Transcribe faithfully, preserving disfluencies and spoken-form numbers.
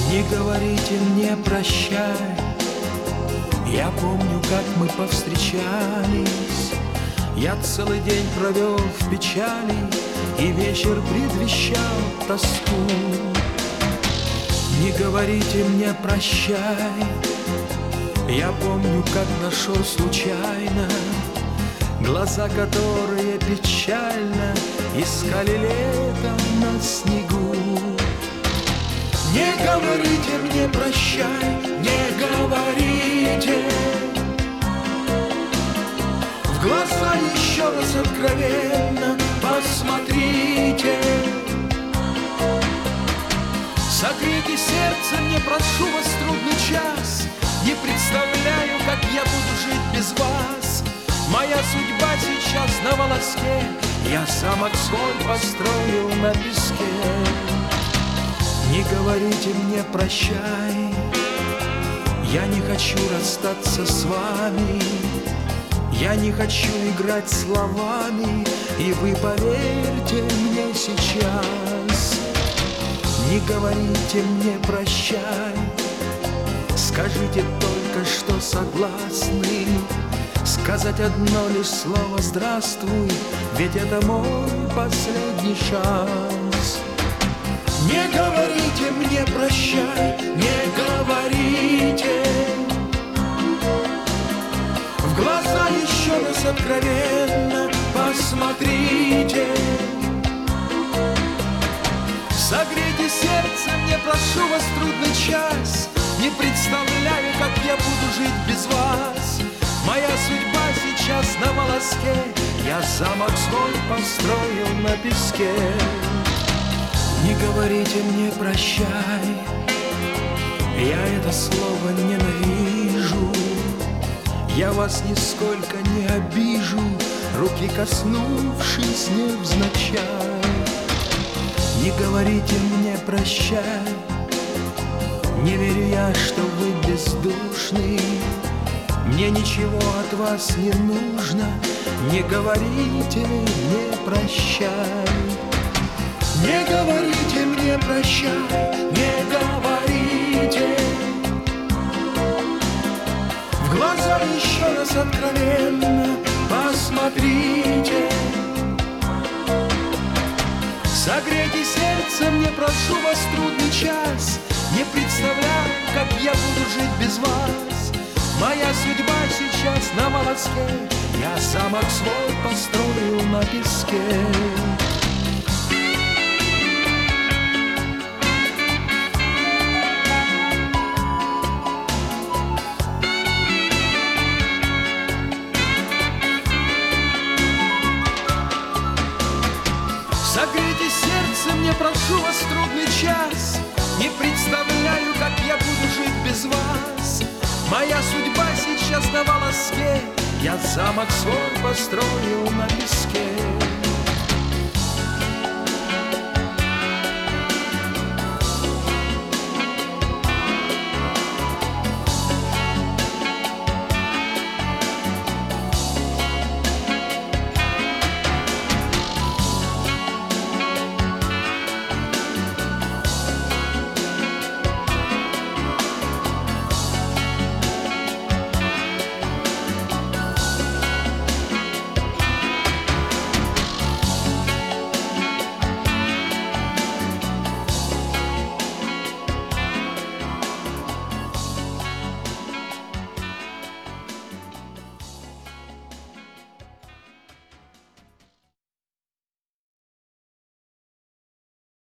Не говорите мне прощай, я помню, как мы повстречались. Я целый день провел в печали, и вечер предвещал тоску. Не говорите мне прощай, я помню, как нашел случайно глаза, которые печально искали летом на снегу. Не говорите мне прощай, не говорите. В глаза еще раз откровенно посмотрите. Согрейте сердце мне, прошу вас, трудный час. Не представляю, как я буду жить без вас. Моя судьба сейчас на волоске, я замок свой построил на песке. Не говорите мне прощай, я не хочу расстаться с вами. Я не хочу играть словами, и вы поверьте мне сейчас. Не говорите мне прощай, скажите только, что согласны. Сказать одно лишь слово «здравствуй», ведь это мой последний шанс. Не говорите мне прощай, не говорите. В глаза еще раз откровенно посмотрите. Согрейте сердце мне, прошу вас, трудный час. Не представляю, как я буду жить без вас. Моя судьба сейчас на волоске, я замок свой построил на песке. Не говорите мне прощай, я это слово ненавижу. Я вас нисколько не обижу, руки коснувшись невзначай. Не говорите мне прощай, не верю я, что вы бездушный. Мне ничего от вас не нужно, не говорите мне прощай. Не говорите мне прощай, не говорите. В глаза еще раз откровенно посмотрите. Согрейте сердце мне, прошу вас, трудный час. Не представляю, как я буду жить без вас. Моя судьба сейчас на волоске, я замок свой построил на песке. Согрейте сердце мне, прошу вас, трудный час. Не представляю, как я буду жить без вас. Моя судьба сейчас на волоске, я замок свой построил на песке.